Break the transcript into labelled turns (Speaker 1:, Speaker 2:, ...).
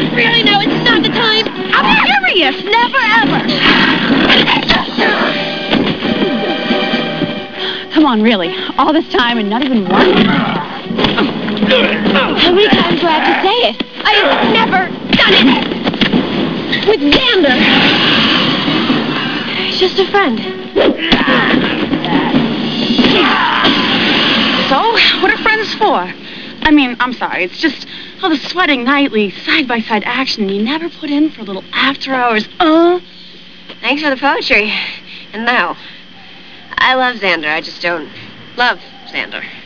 Speaker 1: Really, no, it's not the time. I'm serious. Never, ever. Come on, really. All this time and not even one? How many times do I have to say it? I have never done it. With Xander. He's just a friend.
Speaker 2: So, what are friends for? I mean, I'm sorry, it's just all the sweating nightly, side-by-side action you never put in for a little after-hours,
Speaker 1: Thanks for the poetry. And no, I love Xander, I just don't love Xander.